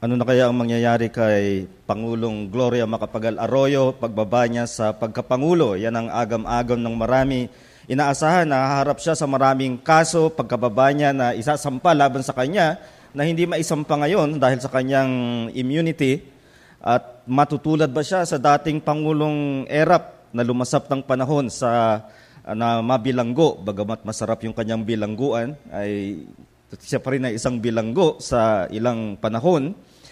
Ano na kaya ang mangyayari kay Pangulong Gloria Macapagal Arroyo pagbaba niya sa pagkapangulo? Yan ang agam-agam ng marami. Inaasahan na haharap siya sa maraming kaso pagkababa niya na isasampa laban sa kanya na hindi maisampa ngayon dahil sa kanyang immunity. At matutulad ba siya sa dating Pangulong Erap na lumasap ng panahon na mabilanggo? Bagamat masarap yung kanyang bilangguan, ay siya pa rin ay isang bilanggo sa ilang panahon.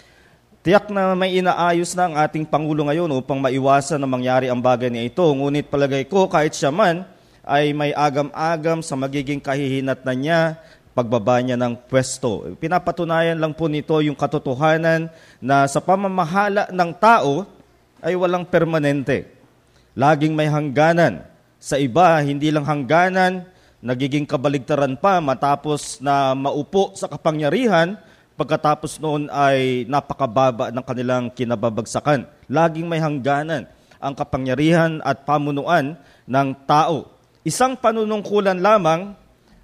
Tiyak na may inaayos na ang ating Pangulo ngayon upang maiwasan na mangyari ang bagay na ito. Ngunit palagay ko kahit siya man ay may agam-agam sa magiging kahihinatnan niya pagbaba niya ng pwesto. Pinapatunayan lang po nito yung katotohanan na sa pamamahala ng tao ay walang permanente. Laging may hangganan. Sa iba, hindi lang hangganan, nagiging kabaligtaran pa matapos na maupo sa kapangyarihan, pagkatapos noon ay napakababa ng kanilang kinababagsakan. Laging may hangganan ang kapangyarihan at pamunuan ng tao. Isang panunungkulan lamang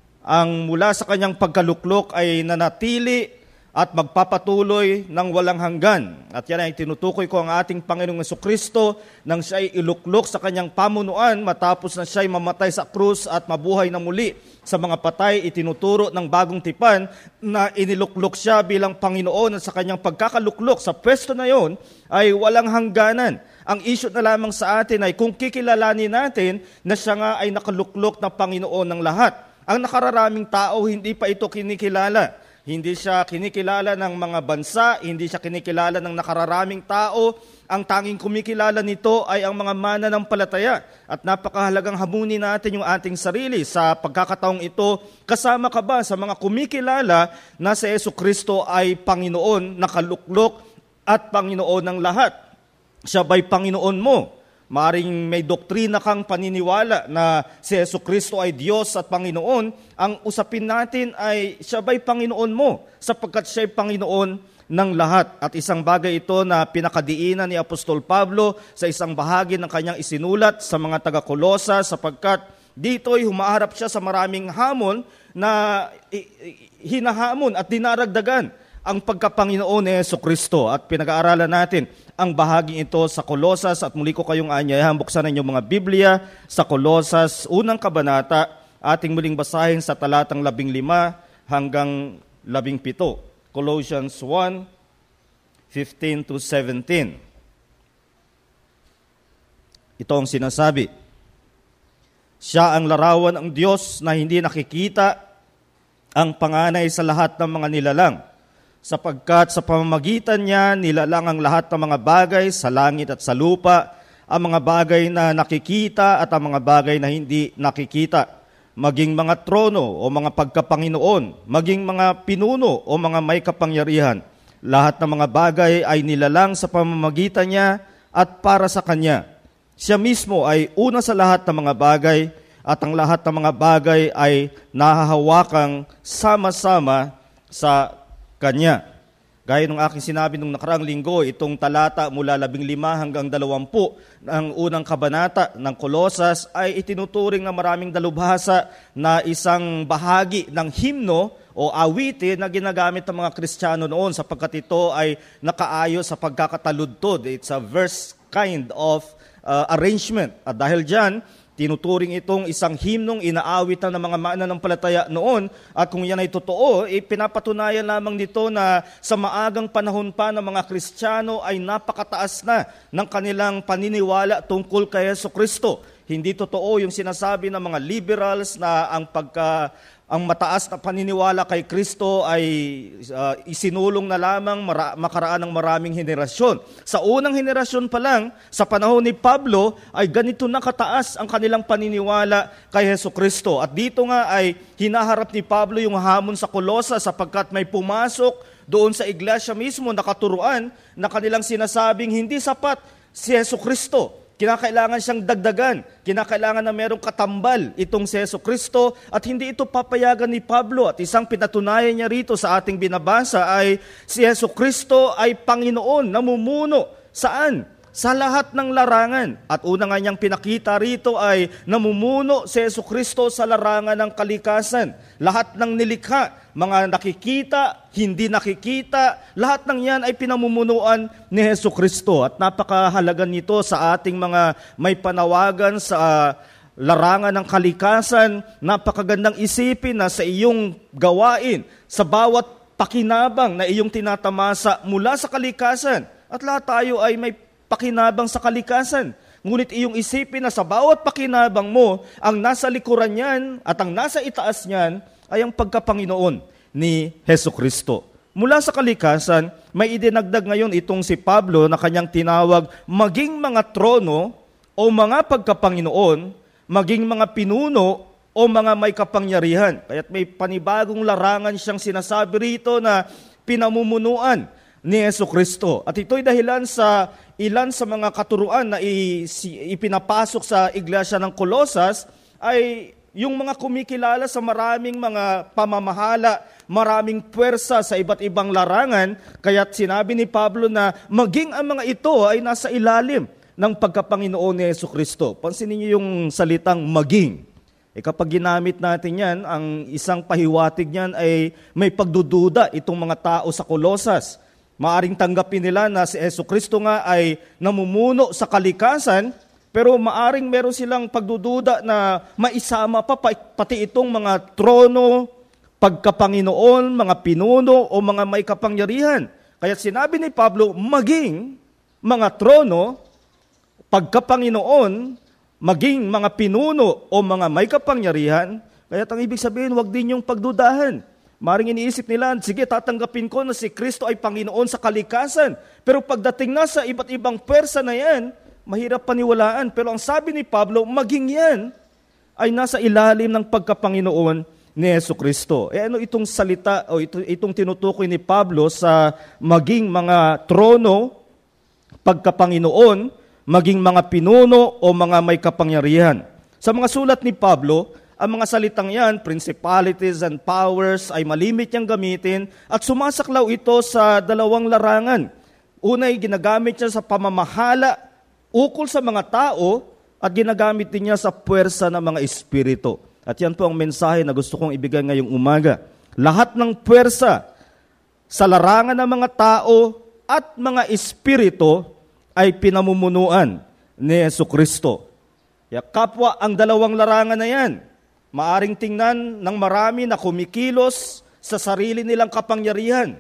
ang mula sa kanyang pagkaluklok ay nanatili at magpapatuloy ng walang hanggan. At yan ay tinutukoy ko ang ating Panginoong Jesucristo nang siya ay iluklok sa kanyang pamunuan matapos na siya ay mamatay sa krus at mabuhay na muli sa mga patay. Itinuturo ng bagong tipan na iniluklok siya bilang Panginoon at sa kanyang pagkakaluklok sa pwesto na yon ay walang hangganan. Ang issue na lamang sa atin ay kung kikilalanin natin na siya nga ay nakaluklok na Panginoon ng lahat. Ang nakararaming tao hindi pa ito kinikilala. Hindi siya kinikilala ng mga bansa, hindi siya kinikilala ng nakararaming tao. Ang tanging kumikilala nito ay ang mga mananampalataya. At napakahalagang hamunin natin yung ating sarili sa pagkakataong ito. Kasama ka ba sa mga kumikilala na si Jesucristo ay Panginoon, nakaluklok at Panginoon ng lahat? Siya ba'y Panginoon mo? Maring may doktrina kang paniniwala na si Jesucristo ay Diyos at Panginoon. Ang usapin natin ay siya ba'y Panginoon mo? Sapagkat siya ay Panginoon ng lahat. At isang bagay ito na pinakadiinan ni Apostol Pablo sa isang bahagi ng kanyang isinulat sa mga taga-Kolosa, sapagkat dito'y humaharap siya sa maraming hamon na hinahamon at dinaragdagan ang pagkapanginoon ni Jesucristo. At pinag-aaralan natin ang bahaging ito sa Kolosas at muli ko kayong anyayahan buksan ang inyong mga Biblia sa Kolosas, unang kabanata, ating muling basahin sa talatang 15 hanggang 17. Colossians 1:15 to 17. Ito ang sinasabi. Siya ang larawan ng Diyos na hindi nakikita, ang panganay sa lahat ng mga nilalang, sapagkat sa pamamagitan niya nilalang ang lahat ng mga bagay sa langit at sa lupa, ang mga bagay na nakikita at ang mga bagay na hindi nakikita, maging mga trono o mga pagkapanginoon, maging mga pinuno o mga may kapangyarihan. Lahat ng mga bagay ay nilalang sa pamamagitan niya at para sa kanya. Siya mismo ay una sa lahat ng mga bagay at ang lahat ng mga bagay ay nahahawakang sama-sama sa Kanya. Gaya ng aking sinabi nung nakaraang linggo, itong talata mula 15 hanggang 20 ng unang kabanata ng Kolosas ay itinuturing ng maraming dalubhasa na isang bahagi ng himno o awitin na ginagamit ng mga Kristiyano noon sapagkat ito ay nakaayos sa pagkakataludtod. It's a verse kind of arrangement. At dahil dyan, tinuturing itong isang himnong inaawitan ng mga mananampalataya noon. At kung yan ay totoo, pinapatunayan lamang nito na sa maagang panahon pa ng mga Kristiyano ay napakataas na ng kanilang paniniwala tungkol kay Jesucristo. Hindi totoo yung sinasabi ng mga liberals na ang mataas na paniniwala kay Kristo ay isinulong na lamang makaraan ng maraming henerasyon. Sa unang henerasyon pa lang, sa panahon ni Pablo, ay ganito na kataas ang kanilang paniniwala kay Jesucristo. At dito nga ay hinaharap ni Pablo yung hamon sa Kolosa sapagkat may pumasok doon sa iglesia mismo na katuruan na kanilang sinasabing hindi sapat si Jesucristo. Kinakailangan siyang dagdagan. Kinakailangan na merong katambal itong si Jesucristo at hindi ito papayagan ni Pablo. At isang pinatunayan niya rito sa ating binabasa ay si Jesucristo ay Panginoon, namumuno. Saan? sa lahat ng larangan. At una nga niyang pinakita rito ay namumuno si Jesucristo sa larangan ng kalikasan. Lahat ng nilikha, mga nakikita, hindi nakikita, lahat ng yan ay pinamumunuan ni Jesucristo. At napakahalaga nito sa ating mga may panawagan sa larangan ng kalikasan. Napakagandang isipin na sa iyong gawain, sa bawat pakinabang na iyong tinatamasa mula sa kalikasan. At lahat tayo ay may pakinabang sa kalikasan. Ngunit iyong isipin na sa bawat pakinabang mo, ang nasa likuran niyan at ang nasa itaas niyan ay ang pagkapanginoon ni Jesucristo. Mula sa kalikasan, may idinagdag ngayon itong si Pablo na kanyang tinawag maging mga trono o mga pagkapanginoon, maging mga pinuno o mga may kapangyarihan. Kaya't may panibagong larangan siyang sinasabi rito na pinamumunuan ni Jesucristo. At ito'y dahilan sa ilan sa mga katuruan na ipinapasok sa iglesia ng Colosas ay yung mga kumikilala sa maraming mga pamamahala, maraming puwersa sa iba't ibang larangan, kaya't sinabi ni Pablo na maging ang mga ito ay nasa ilalim ng pagkapanginoon ni Jesucristo. Pansinin niyo yung salitang maging. Kapag ginamit natin yan, ang isang pahiwatig niyan ay may pagdududa itong mga tao sa Colosas. Maaring tanggapin nila na si Jesucristo nga ay namumuno sa kalikasan, pero maaring meron silang pagdududa na maisama pa pati itong mga trono, pagkapanginoon, mga pinuno o mga may kapangyarihan. Kaya sinabi ni Pablo, maging mga trono, pagkapanginoon, maging mga pinuno o mga may kapangyarihan. Kaya ang ibig sabihin, huwag din yung pagdudahan. Maring iniisip nila, sige, tatanggapin ko na si Kristo ay Panginoon sa kalikasan. Pero pagdating na sa iba't ibang pwersa na yan, mahirap paniwalaan. Pero ang sabi ni Pablo, maging yan ay nasa ilalim ng pagkapanginoon ni Jesucristo. Ano itong salita o itong tinutukoy ni Pablo sa maging mga trono, pagkapanginoon, maging mga pinuno o mga may kapangyarihan. Sa mga sulat ni Pablo, ang mga salitang yan, principalities and powers, ay malimit niyang gamitin at sumasaklaw ito sa dalawang larangan. Unay, ginagamit niya sa pamamahala ukol sa mga tao at ginagamit din niya sa puwersa ng mga espiritu. At yan po ang mensahe na gusto kong ibigay ngayong umaga. Lahat ng puwersa sa larangan ng mga tao at mga espiritu ay pinamumunuan ni Jesucristo. Kapwa ang dalawang larangan na yan, maaring tingnan ng marami na kumikilos sa sarili nilang kapangyarihan.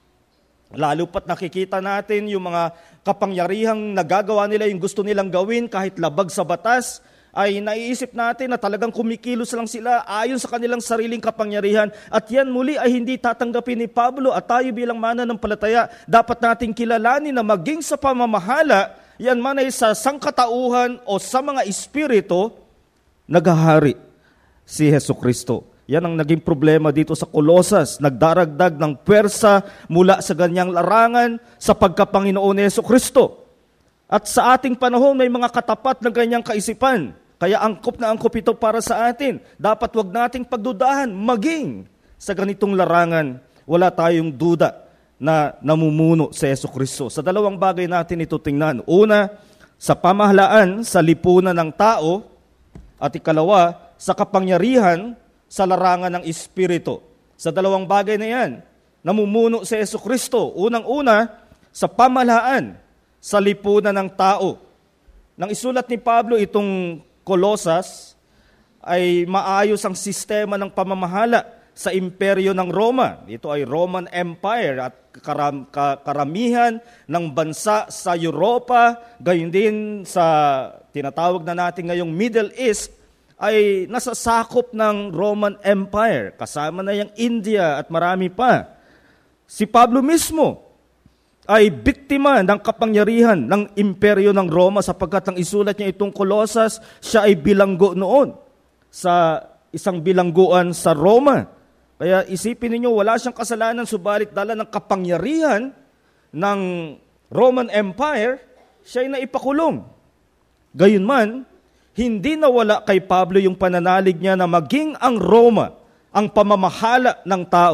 Lalo pat nakikita natin yung mga kapangyarihang nagagawa nila yung gusto nilang gawin kahit labag sa batas, ay naiisip natin na talagang kumikilos lang sila ayon sa kanilang sariling kapangyarihan. At yan muli ay hindi tatanggapin ni Pablo at tayo bilang mananampalataya, dapat nating kilalanin na maging sa pamamahala, yan man ay sa sangkatauhan o sa mga espiritu, naghahari si Jesucristo. Yan ang naging problema dito sa Colosas. Nagdaragdag ng pwersa mula sa ganyang larangan sa pagkapanginoon ni Jesucristo. At sa ating panahon may mga katapat na ganyang kaisipan. Kaya angkop na angkop ito para sa atin. Dapat wag nating pagdudahan. Maging sa ganitong larangan, wala tayong duda na namumuno sa Jesucristo. Sa dalawang bagay natin ito tingnan. Una, sa pamahalaan, sa lipunan ng tao. At ikalawa, sa kapangyarihan sa larangan ng Espiritu. Sa dalawang bagay na yan, namumuno si Jesucristo. Unang-una, sa pamahalaan, sa lipunan ng tao. Nang isulat ni Pablo itong Colosas, ay maayos ang sistema ng pamamahala sa imperyo ng Roma. Ito ay Roman Empire at karamihan ng bansa sa Europa, gayon din sa tinatawag na natin ngayong Middle East, ay nasasakop ng Roman Empire. Kasama na yung India at marami pa. Si Pablo mismo ay biktima ng kapangyarihan ng imperyo ng Roma sapagkat ang isulat niya itong Colosas, siya ay bilanggo noon sa isang bilangguan sa Roma. Kaya isipin ninyo, wala siyang kasalanan subalit dala ng kapangyarihan ng Roman Empire, siya ay naipakulong. Gayunman, hindi nawala kay Pablo yung pananalig niya na maging ang Roma, ang pamamahala ng tao,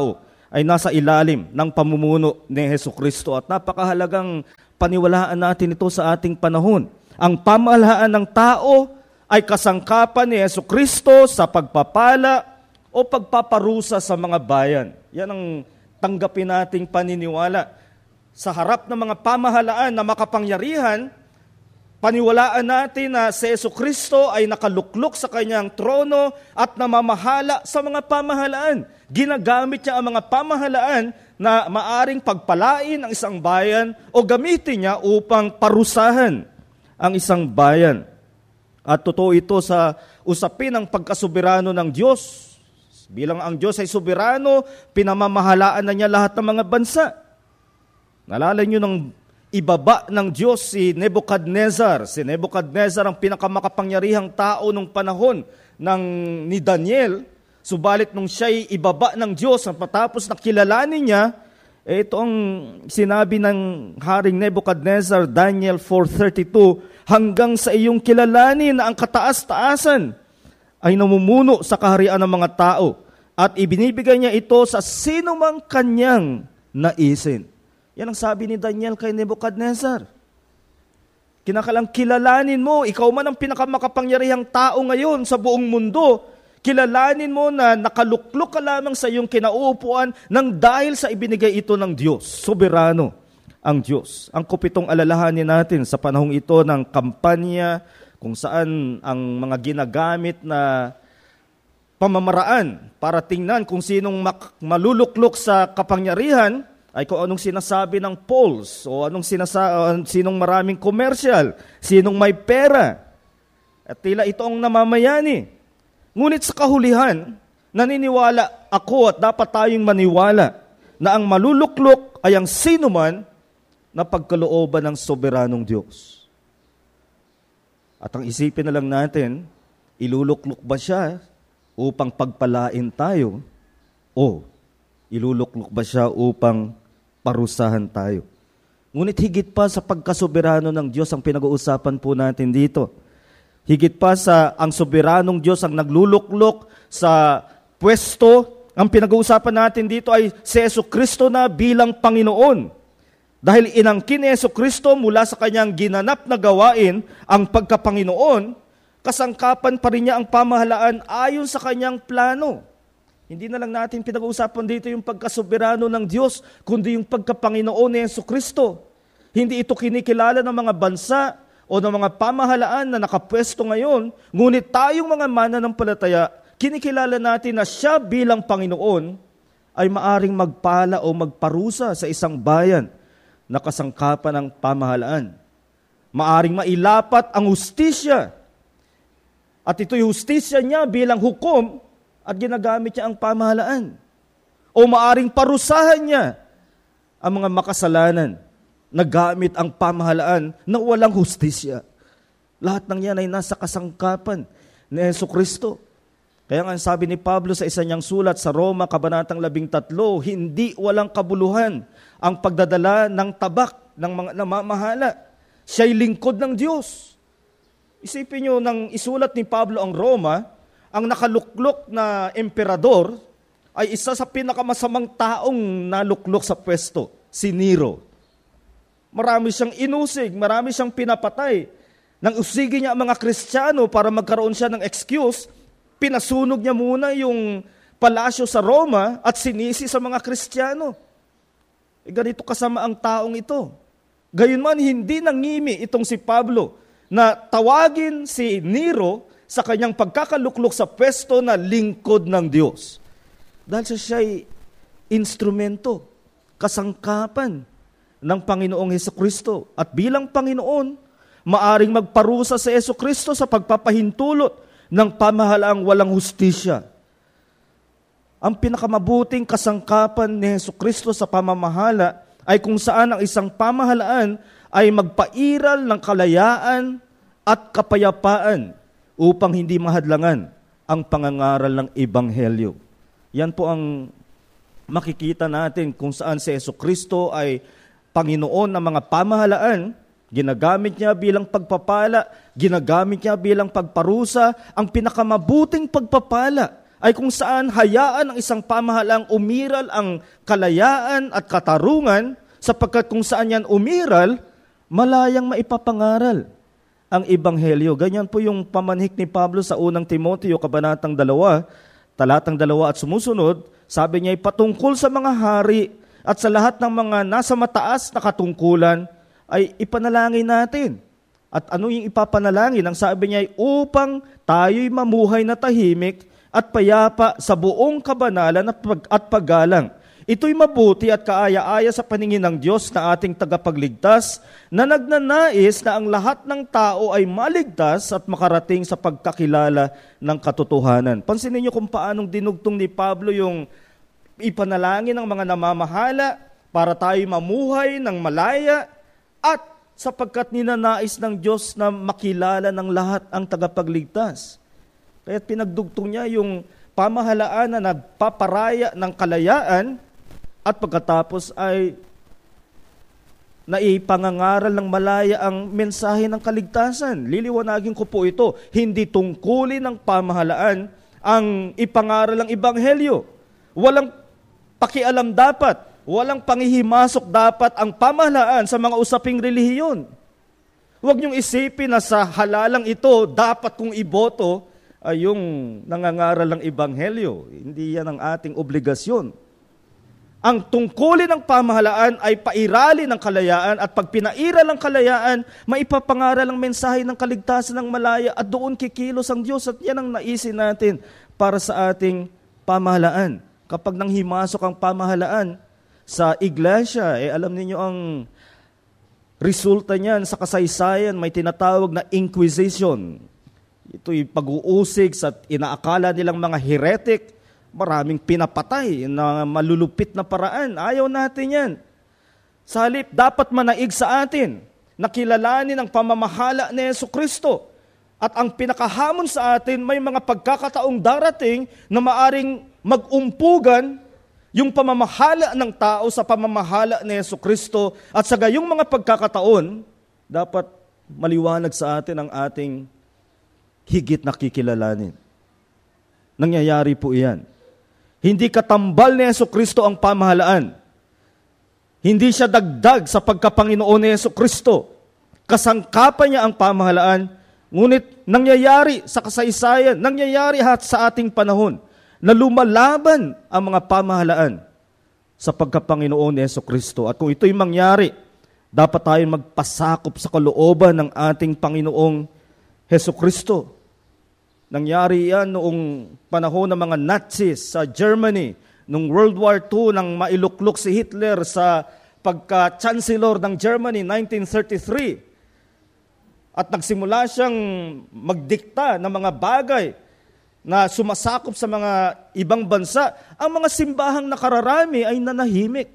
ay nasa ilalim ng pamumuno ni Hesukristo at napakahalagang paniwalaan natin ito sa ating panahon. Ang pamahalaan ng tao ay kasangkapan ni Hesukristo sa pagpapala o pagpaparusa sa mga bayan. Yan ang tanggapin nating paniniwala. Sa harap ng mga pamahalaan na makapangyarihan, paniwalaan natin na si Hesukristo ay nakaluklok sa kanyang trono at namamahala sa mga pamahalaan. Ginagamit niya ang mga pamahalaan na maaring pagpalain ang isang bayan o gamitin niya upang parusahan ang isang bayan. At totoo ito sa usapin ng pagkasoberano ng Diyos. Bilang ang Diyos ay soberano, pinamamahalaan na niya lahat ng mga bansa. Nalala niyo ng ibaba ng Diyos si Nebuchadnezzar. Si Nebuchadnezzar ang pinakamakapangyarihang tao nung panahon ni Daniel. Subalit nung siya'y ibaba ng Diyos, at matapos na kilalanin niya, ito ang sinabi ng Haring Nebuchadnezzar, Daniel 4:32, hanggang sa iyong kilalanin na ang kataas-taasan ay namumuno sa kaharian ng mga tao at ibinibigay niya ito sa sinumang kanyang naisin. Yan ang sabi ni Daniel kay Nebuchadnezzar. Kinakalang kilalanin mo, ikaw man ang pinakamakapangyarihang tao ngayon sa buong mundo, kilalanin mo na nakaluklok ka lamang sa iyong kinauupuan nang dahil sa ibinigay ito ng Diyos. Soberano ang Diyos. Ang kupitong alalahanin natin sa panahong ito ng kampanya kung saan ang mga ginagamit na pamamaraan para tingnan kung sinong maluluklok sa kapangyarihan ay kung anong sinasabi ng polls o sinong maraming commercial, sinong may pera. At tila ito ang namamayani. Ngunit sa kahulihan, naniniwala ako at dapat tayong maniwala na ang maluluklok ay ang sinuman na pagkalooban ng soberanong Diyos. At ang isipin na lang natin, iluluklok ba siya upang pagpalain tayo o iluluklok ba siya upang parusahan tayo? Ngunit higit pa sa pagkasoberano ng Diyos ang pinag-uusapan po natin dito. Higit pa sa ang soberanong Diyos ang nagluluklok sa pwesto, ang pinag-uusapan natin dito ay si Hesukristo na bilang Panginoon. Dahil inangkin ni Hesukristo mula sa kanyang ginanap na gawain ang pagkapanginoon, kasangkapan pa rin niya ang pamahalaan ayon sa kanyang plano. Hindi na lang natin pinag-uusapan dito yung pagkasoberano ng Diyos, kundi yung pagkapanginoon ni Hesukristo. Hindi ito kinikilala ng mga bansa o ng mga pamahalaan na nakapwesto ngayon, ngunit tayong mga mananampalataya, kinikilala natin na siya bilang Panginoon ay maaring magpala o magparusa sa isang bayan na kasangkapan ng pamahalaan. Maaring mailapat ang hustisya. At ito'y hustisya niya bilang hukom at ginagamit niya ang pamahalaan. O maaring parusahan niya ang mga makasalanan na gamit ang pamahalaan na walang hustisya. Lahat ng yan ay nasa kasangkapan ni Hesukristo. Kaya nga sabi ni Pablo sa isa niyang sulat sa Roma, Kabanatang 13, hindi walang kabuluhan ang pagdadala ng tabak ng mga namamahala. Siya'y lingkod ng Diyos. Isipin niyo, nang isulat ni Pablo ang Roma, ang nakaluklok na emperador ay isa sa pinakamasamang taong naluklok sa pwesto, si Nero. Marami siyang inusig, marami siyang pinapatay. Nang usigin niya ang mga Kristiyano para magkaroon siya ng excuse, pinasunog niya muna yung palasyo sa Roma at sinisi sa mga Kristiyano. Ganito kasama ang taong ito. Gayunman, hindi nangimi itong si Pablo na tawagin si Nero sa kanyang pagkakaluklok sa pwesto na lingkod ng Diyos. Dahil siya'y instrumento, kasangkapan ng Panginoong Hesukristo. At bilang Panginoon, maaring magparusa sa Hesukristo sa pagpapahintulot ng pamahalaang walang hustisya. Ang pinakamabuting kasangkapan ni Hesukristo sa pamamahala ay kung saan ang isang pamahalaan ay magpairal ng kalayaan at kapayapaan upang hindi mahadlangan ang pangangaral ng Ebanghelyo. Yan po ang makikita natin kung saan si Hesukristo ay Panginoon ng mga pamahalaan. Ginagamit niya bilang pagpapala, ginagamit niya bilang pagparusa. Ang pinakamabuting pagpapala ay kung saan hayaan ng isang pamahalaang umiral ang kalayaan at katarungan, sapagkat kung saan yan umiral, malayang maipapangaral ang Ebanghelyo. Ganyan po yung pamanhik ni Pablo sa unang Timoteo, kabanatang 2, talatang 2 at sumusunod. Sabi niya, patungkol sa mga hari at sa lahat ng mga nasa mataas na katungkulan, ay ipanalangin natin. At ano yung ipapanalangin? Ang sabi niya ay upang tayo'y mamuhay na tahimik at payapa sa buong kabanalan at paggalang. Ito'y mabuti at kaaya-aya sa paningin ng Diyos na ating tagapagligtas, na nagnanais na ang lahat ng tao ay maligtas at makarating sa pagkakilala ng katotohanan. Pansinin niyo kung paanong dinugtong ni Pablo yung ipanalangin ng mga namamahala para tayo mamuhay ng malaya at sapagkat ninanais ng Diyos na makilala ng lahat ang tagapagligtas. Kaya pinagdugtong niya yung pamahalaan na nagpaparaya ng kalayaan at pagkatapos ay naipangangaral ng malaya ang mensahe ng kaligtasan. Liliwanagin ko po ito, hindi tungkulin ng pamahalaan ang ipangaral ng Ebanghelyo. Walang pakialam dapat, walang pangihimasok dapat ang pamahalaan sa mga usaping relihiyon. Huwag niyong isipin na sa halalang ito, dapat kong iboto ay yung nangangaral ng Ebanghelyo. Hindi yan ang ating obligasyon. Ang tungkulin ng pamahalaan ay pairalin ng kalayaan at pag pinairal ang kalayaan, maipapangaral ang mensahe ng kaligtasan ng malaya at doon kikilos ang Diyos at yan ang naisin natin para sa ating pamahalaan. Kapag nang himasok ang pamahalaan sa iglesia, alam niyo ang resulta niyan sa kasaysayan, may tinatawag na inquisition. Ito'y pag-uusig sa inaakala nilang mga heretic, maraming pinapatay na malulupit na paraan. Ayaw natin yan. Sa halip, dapat manaig sa atin na kilalanin ang pamamahala ni Jesucristo. At ang pinakahamon sa atin, may mga pagkakataong darating na maaring mag-umpugan yung pamamahala ng tao sa pamamahala ni Jesucristo. At sa gayong mga pagkakataon, dapat maliwanag sa atin ang ating higit na kikilalanin. Nangyayari po iyan. Hindi katambal ni Jesucristo ang pamahalaan. Hindi siya dagdag sa pagkapanginoon ni Jesucristo. Kasangkapan niya ang pamahalaan, ngunit nangyayari sa kasaysayan, nangyayari sa ating panahon, na lumalaban ang mga pamahalaan sa pagkapanginoon ni Jesucristo. At kung ito'y mangyari, dapat tayong magpasakop sa kalooban ng ating Panginoong Jesucristo. Nangyari yan noong panahon ng mga Nazis sa Germany, noong World War II, nang mailuklok si Hitler sa pagka-chancellor ng Germany, 1933. At nagsimula siyang magdikta ng mga bagay na sumasakop sa mga ibang bansa. Ang mga simbahang nakararami ay nanahimik.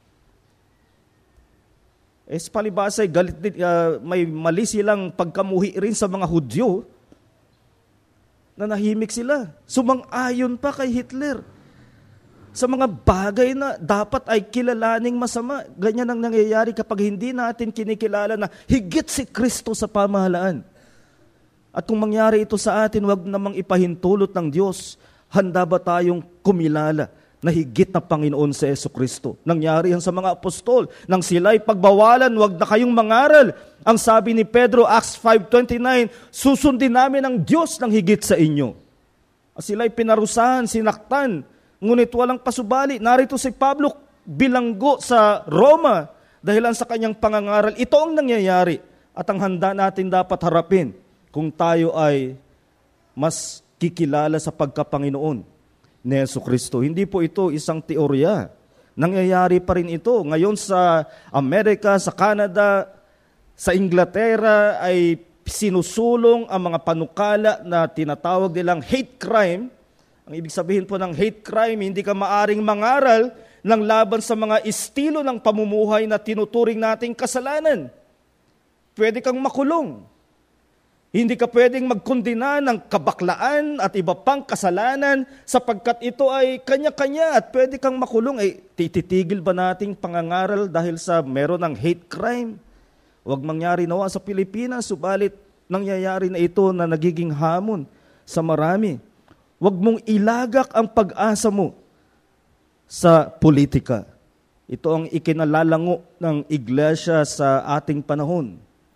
Sa palibasa, may mali silang pagkamuhi rin sa mga Hudyo, nanahimik sila. Sumang-ayon pa kay Hitler sa mga bagay na dapat ay kilalaning masama. Ganyan ang nangyayari kapag hindi natin kinikilala na higit si Kristo sa pamahalaan. At kung mangyari ito sa atin, wag namang ipahintulot ng Diyos. Handa ba tayong kumilala na higit na Panginoon si Jesucristo? Nangyari yan sa mga apostol. Nang sila'y pagbawalan, wag na kayong mangaral. Ang sabi ni Pedro, Acts 5:29, susundin namin ang Diyos ng higit sa inyo. Sila'y pinarusahan, sinaktan, ngunit walang pasubali. Narito si Pablo bilanggo sa Roma dahilan sa kanyang pangangaral. Ito ang nangyayari at ang handa natin dapat harapin kung tayo ay mas kikilala sa pagkapanginoon ni Jesucristo. Hindi po ito isang teorya. Nangyayari pa rin ito. Ngayon sa Amerika, sa Canada, sa Inglaterra ay sinusulong ang mga panukala na tinatawag nilang hate crime. Ang ibig sabihin po ng hate crime, hindi ka maaring mangaral ng laban sa mga estilo ng pamumuhay na tinuturing nating kasalanan. Pwede kang makulong. Hindi ka pwedeng magkondena ng kabaklaan at iba pang kasalanan sapagkat ito ay kanya-kanya at pwede kang makulong. Tititigil ba nating pangangaral dahil sa meron ng hate crime? Huwag mangyari nawa sa Pilipinas, subalit nangyayari na ito na nagiging hamon sa marami. Huwag mong ilagak ang pag-asa mo sa politika. Ito ang ikinalalango ng iglesia sa ating panahon.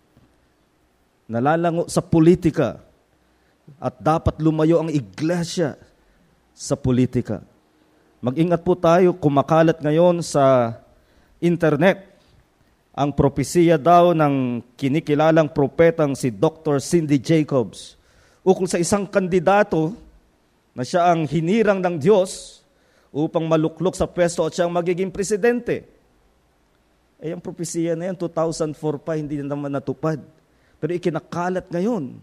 Nalalango sa politika. At dapat lumayo ang iglesia sa politika. Mag-ingat po tayo, kumakalat ngayon sa internet ang propesiya daw ng kinikilalang propetang si Dr. Cindy Jacobs ukol sa isang kandidato na siya ang hinirang ng Diyos upang maluklok sa pwesto at siyang magiging presidente. Ang propesiya na yan, 2004 pa, hindi na naman natupad. Pero ikinakalat ngayon.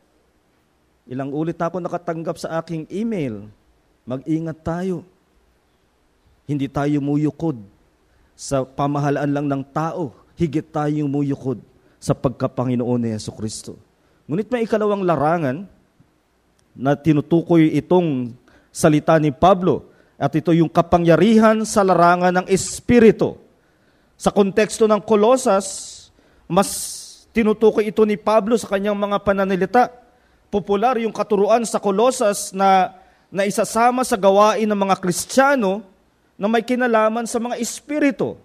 Ilang ulit ako nakatanggap sa aking email. Mag-ingat tayo. Hindi tayo muyukod sa pamahalaan lang ng tao. Higit tayong muyukod sa pagkapanginoon ni Jesucristo. Ngunit may ikalawang larangan na tinutukoy itong salita ni Pablo. At ito yung kapangyarihan sa larangan ng Espiritu. Sa konteksto ng Kolosas, mas tinutukoy ito ni Pablo sa kanyang mga pananalita. Popular yung katuruan sa Kolosas na isasama sa gawain ng mga Kristiyano na may kinalaman sa mga Espiritu.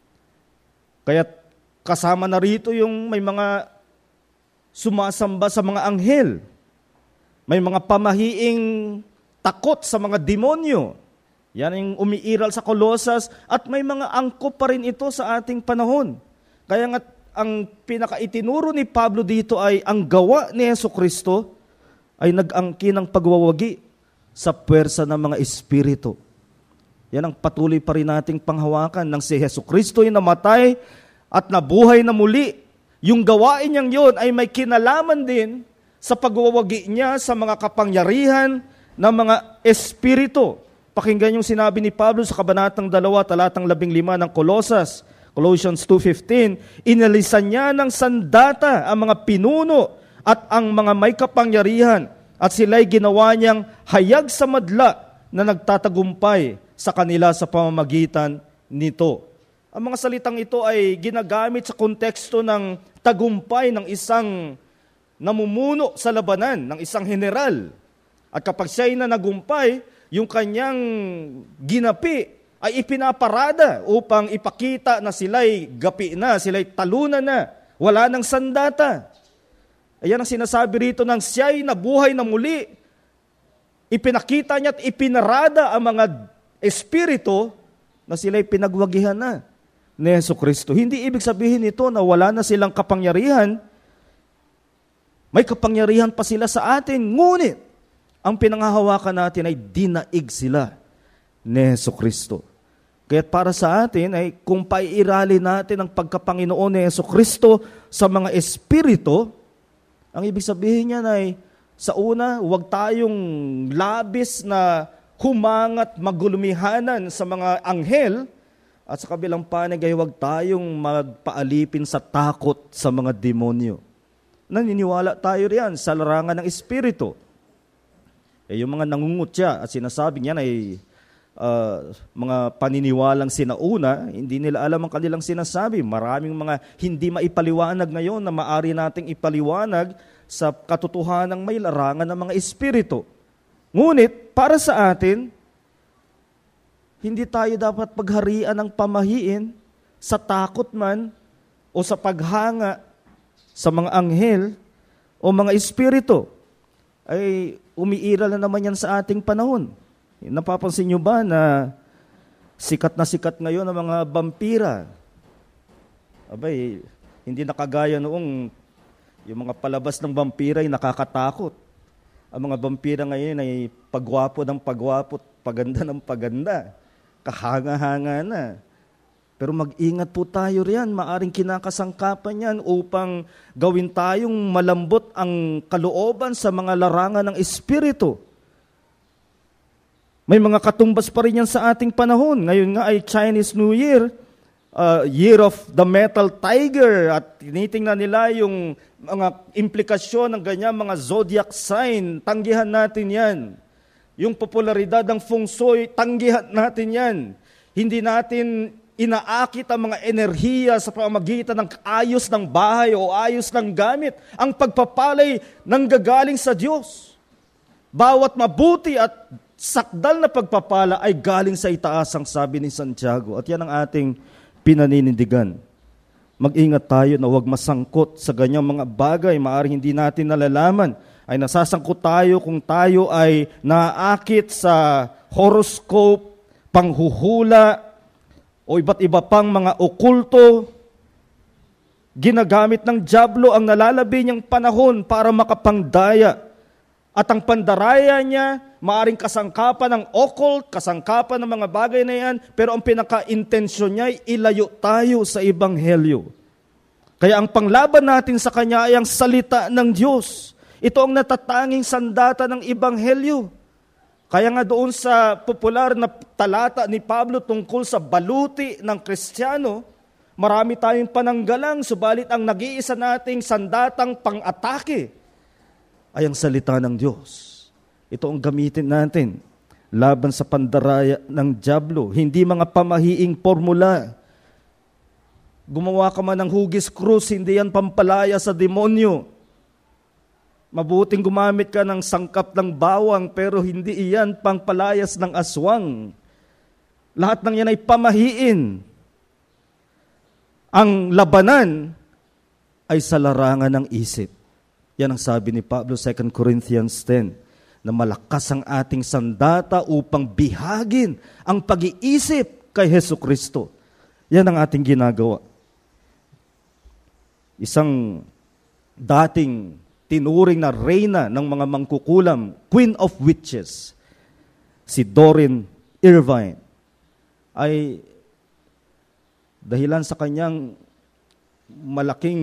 Kaya kasama na rito yung may mga sumasamba sa mga anghel. May mga pamahiing takot sa mga demonyo. Yan yung umiiral sa Kolosas at may mga angkop pa rin ito sa ating panahon. Kaya nga ang pinakaitinuro ni Pablo dito ay ang gawa ni Jesucristo ay nag-angkin ng pagwawagi sa puwersa ng mga espiritu. Yan ang patuloy pa rin nating panghawakan ng si Jesucristo ay namatay at nabuhay na muli. Yung gawain niyang yun ay may kinalaman din sa pagwawagi niya sa mga kapangyarihan ng mga espiritu. Pakinggan yung sinabi ni Pablo sa Kabanatang 2, talatang 15 ng Kolosas, Colossians 2:15, inalisan niya ng sandata ang mga pinuno at ang mga may kapangyarihan at sila'y ginawa niyang hayag sa madla na nagtatagumpay sa kanila sa pamamagitan nito. Ang mga salitang ito ay ginagamit sa konteksto ng tagumpay ng isang namumuno sa labanan, ng isang general. At kapag siya'y na nagumpay, yung kanyang ginapi ay ipinaparada upang ipakita na sila'y gapi na, sila'y talunan na, wala ng sandata. Ayan ang sinasabi rito ng siya'y nabuhay na muli. Ipinakita niya at ipinarada ang mga espiritu na sila'y pinagwagihan na ni Jesucristo. Hindi ibig sabihin ito na wala na silang kapangyarihan. May kapangyarihan pa sila sa atin, ngunit ang pinanghahawakan natin ay dinaig sila ni Jesucristo. Kaya para sa atin ay kung paiirali natin ang pagkapanginoon ni Jesucristo sa mga espiritu, ang ibig sabihin niyan ay sa una, huwag tayong labis na humangat magulumihanan sa mga anghel at sa kabilang panig ay huwag tayong magpaalipin sa takot sa mga demonyo. Naniniwala tayo riyan sa larangan ng espiritu. Yung mga nangungutya at sinasabi niyan ay mga paniniwalang sinauna, hindi nila alam ang kanilang sinasabi. Maraming mga hindi maipaliwanag ngayon na maari nating ipaliwanag sa katotohanang may larangan ng mga espiritu. Ngunit, para sa atin, hindi tayo dapat pagharian ng pamahiin sa takot man o sa paghanga sa mga anghel o mga espiritu. Ay umiiral na naman yan sa ating panahon. Napapansin nyo ba na sikat ngayon ang mga vampira? Abay, hindi nakagaya noong yung mga palabas ng vampira ay nakakatakot. Ang mga vampira ngayon ay pagwapo ng pagwapo, paganda ng paganda. Kahanga-hanga na. Pero mag-ingat po tayo riyan. Maaring kinakasangkapan yan upang gawin tayong malambot ang kalooban sa mga larangan ng espiritu. May mga katumbas pa rin yan sa ating panahon. Ngayon nga ay Chinese New Year, Year of the Metal Tiger, at tinitingnan nila yung mga implikasyon ng ganyan, mga zodiac sign. Tanggihan natin yan. Yung popularidad ng feng shui, tanggihan natin yan. Hindi natin inaakit ang mga enerhiya sa pamamagitan ng ayos ng bahay o ayos ng gamit. Ang pagpapalay nanggagaling sa Diyos. Bawat mabuti at sakdal na pagpapala ay galing sa itaas, ang sabi ni Santiago. At yan ang ating pinaninindigan. Mag-ingat tayo na huwag masangkot sa ganyang mga bagay. Maaaring hindi natin nalalaman. Ay nasasangkot tayo kung tayo ay naakit sa horoscope, panghuhula, o iba't iba pang mga okulto. Ginagamit ng dyablo ang nalalabi niyang panahon para makapangdaya. At ang pandaraya niya, maaring kasangkapan ng occult, kasangkapan ng mga bagay na yan, pero ang pinaka-intensyon niya ay ilayo tayo sa Ebanghelyo. Kaya ang panglaban natin sa Kanya ay ang salita ng Diyos. Ito ang natatanging sandata ng Ebanghelyo. Kaya nga doon sa popular na talata ni Pablo tungkol sa baluti ng Kristiyano, marami tayong pananggalang, subalit ang nag-iisa nating sandatang pang-atake ay ang salita ng Diyos. Ito ang gamitin natin laban sa pandaraya ng dyablo. Hindi mga pamahiing formula. Gumawa ka man ng hugis krus, hindi yan pampalaya sa demonyo. Mabuting gumamit ka ng sangkap ng bawang, pero hindi iyan pangpalayas ng aswang. Lahat ng yan ay pamahiin. Ang labanan ay sa larangan ng isip. Yan ang sabi ni Pablo, 2 Corinthians 10, na malakas ang ating sandata upang bihagin ang pag-iisip kay Hesukristo. Yan ang ating ginagawa. Isang dating tinuring na reyna ng mga mangkukulam, Queen of Witches, si Doreen Irvine, ay dahilan sa kanyang malaking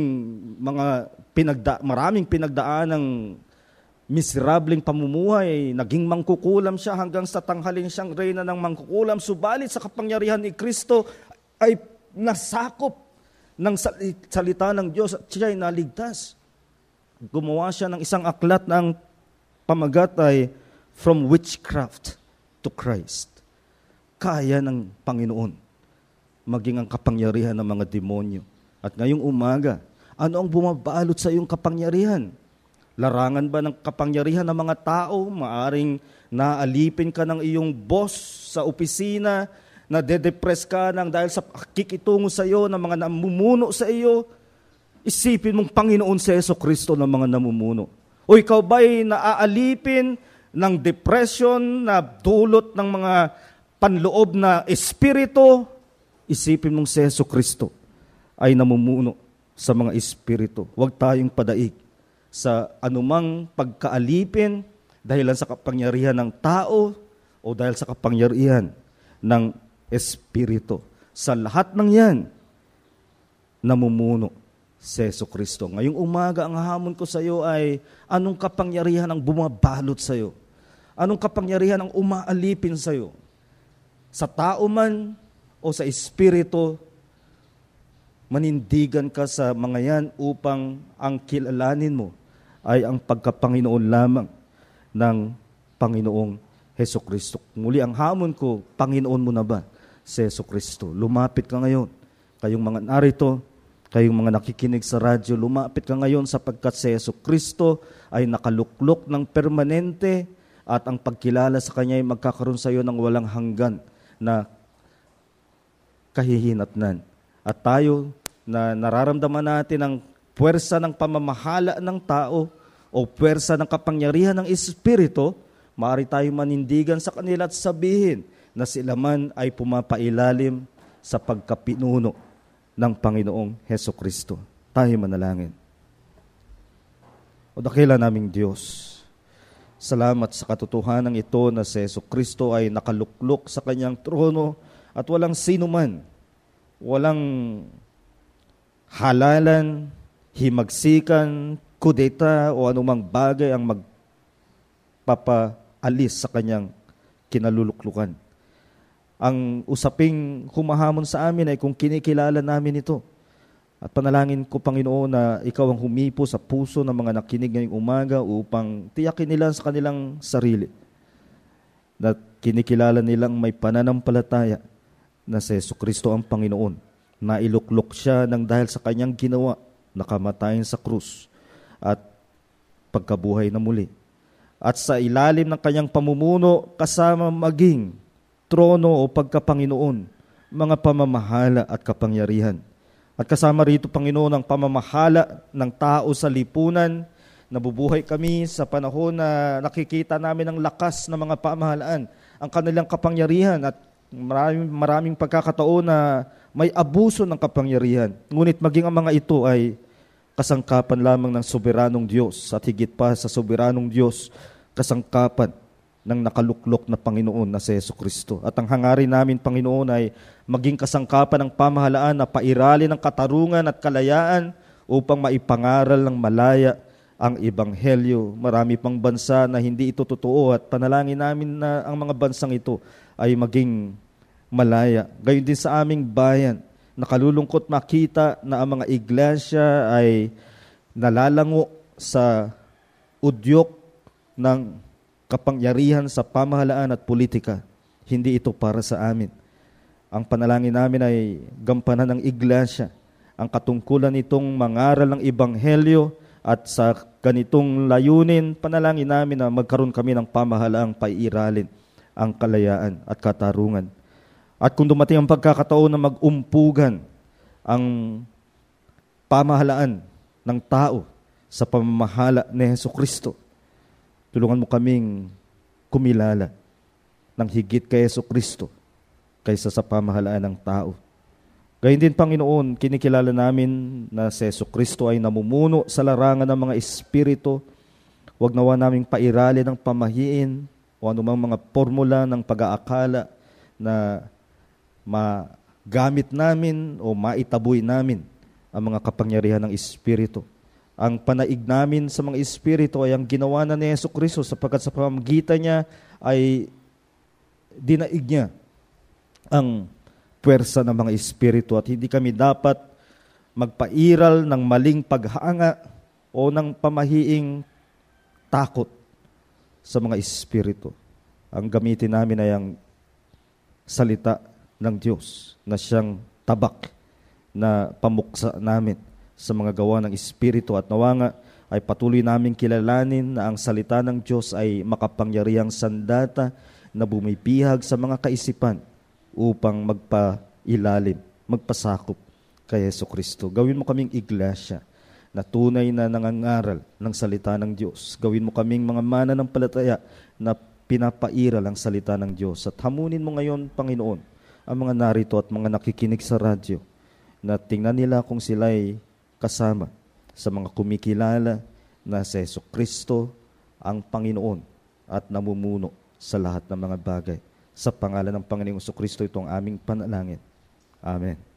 maraming pinagdaan ng miserableng pamumuhay, naging mangkukulam siya hanggang sa tanghalin siyang reyna ng mangkukulam. Subalit sa kapangyarihan ni Kristo ay nasakop ng salita ng Diyos at siya ay naligtas. Gumawa siya ng isang aklat na ang pamagat ay From Witchcraft to Christ. Kaya ng Panginoon maging ang kapangyarihan ng mga demonyo. At ngayong umaga, ano ang bumabalot sa iyong kapangyarihan? Larangan ba ng kapangyarihan ng mga tao? Maaring naalipin ka ng iyong boss sa opisina, na de-depress ka ng dahil sa kikitungo sa iyo ng mga namumuno sa iyo. Isipin mong Panginoon si Jesucristo ng mga namumuno. O ikaw ba'y naaalipin ng depression na dulot ng mga panloob na espiritu? Isipin mong si Jesucristo ay namumuno sa mga espiritu. Huwag tayong padaig sa anumang pagkaalipin dahilan sa kapangyarihan ng tao o dahil sa kapangyarihan ng espiritu. Sa lahat ng yan, namumuno si Jesucristo. Ngayong umaga, ang hamon ko sa iyo ay anong kapangyarihan ang bumabalot sa iyo? Anong kapangyarihan ang umaalipin sa iyo? Sa tao man o sa espiritu, manindigan ka sa mga yan upang ang kilalanin mo ay ang pagkapanginoon lamang ng Panginoong Hesukristo. Muli ang hamon ko, Panginoon mo na ba si Hesukristo? Lumapit ka ngayon. Kayong mga narito, kayong mga nakikinig sa radyo, lumapit ka ngayon sapagkat si Hesukristo ay nakaluklok ng permanente at ang pagkilala sa Kanya ay magkakaroon sa iyo ng walang hanggan na kahihinatnan. At tayo na nararamdaman natin ang puwersa ng pamamahala ng tao o puwersa ng kapangyarihan ng Espiritu, maaari tayo manindigan sa kanila at sabihin na sila man ay pumapailalim sa pagkapinuno ng Panginoong Hesukristo. Tayo manalangin. O dakila naming Diyos, salamat sa katotohanan ito na si Hesukristo ay nakaluklok sa Kanyang trono at walang sino man, walang halalan, himagsikan, kudeta o anumang bagay ang magpapaalis sa Kanyang kinaluluklukan. Ang usaping humahamon sa amin ay kung kinikilala namin ito. At panalangin ko, Panginoon, na Ikaw ang humipo sa puso ng mga nakinig ngayong umaga upang tiyakin nila sa kanilang sarili na kinikilala nilang may pananampalataya na si Jesucristo ang Panginoon, na iluklok siya ng dahil sa Kanyang ginawa, nakamatayin sa krus at pagkabuhay na muli. at sa ilalim ng kanyang pamumuno kasama maging trono o pagkapanginoon, mga pamamahala at kapangyarihan. At kasama rito, Panginoon, ang pamamahala ng tao sa lipunan. Nabubuhay kami sa panahon na nakikita namin ang lakas ng mga pamahalaan, ang kanilang kapangyarihan at maraming pagkakataon na may abuso ng kapangyarihan. Ngunit maging ang mga ito ay kasangkapan lamang ng soberanong Diyos at higit pa sa soberanong Diyos, kasangkapan ng nakaluklok na Panginoon na si Jesucristo. At ang hangarin namin, Panginoon, ay maging kasangkapan ng pamahalaan na pairalin ng katarungan at kalayaan upang maipangaral ng malaya ang Ebanghelyo. Marami pang bansa na hindi ito totoo at panalangin namin na ang mga bansang ito ay maging malaya. Gayon din sa aming bayan, nakalulungkot makita na ang mga iglesia ay nalalango sa udyok ng kapangyarihan sa pamahalaan at politika. Hindi ito para sa amin. Ang panalangin namin ay gampanan ng iglesia ang katungkulan nitong mangaral ng Ebanghelyo at sa ganitong layunin, panalangin namin na magkaroon kami ng pamahalaang pairalin ang kalayaan at katarungan. At kung dumating ang pagkakataon na mag-umpugan ang pamahalaan ng tao sa pamamahala ni Jesucristo, tulungan mo kaming kumilala ng higit kay Jesucristo kaysa sa pamahalaan ng tao. Gayun din, Panginoon, kinikilala namin na si Jesucristo ay namumuno sa larangan ng mga espiritu. Huwag nawa naming pairalin ng pamahiin o anumang mga formula ng pag-aakala na magamit namin o maitaboy namin ang mga kapangyarihan ng espiritu. Ang panaig namin sa mga espiritu ay ang ginawa na ni Jesucristo, sapagkat sa pamamagitan niya ay dinaig niya ang puwersa ng mga espiritu at hindi kami dapat magpairal ng maling paghanga o ng pamahiing takot sa mga espiritu. Ang gamitin namin ay ang salita ng Diyos na siyang tabak na pamuksa namin sa mga gawa ng espiritu at nawa nga ay patuloy naming kilalanin na ang salita ng Diyos ay makapangyarihang sandata na bumibihag sa mga kaisipan upang magpailalim, magpasakop kay Jesucristo. Gawin mo kaming iglesia na tunay na nangangaral ng salita ng Diyos. Gawin mo kaming mga mananampalataya na pinapairal ang salita ng Diyos. At hamunin mo ngayon, Panginoon, ang mga narito at mga nakikinig sa radyo na tingnan nila kung sila'y kasama sa mga kumikilala na si Jesucristo ang Panginoon at namumuno sa lahat ng mga bagay. Sa pangalan ng Panginoong Jesucristo, itong aming panalangin. Amen.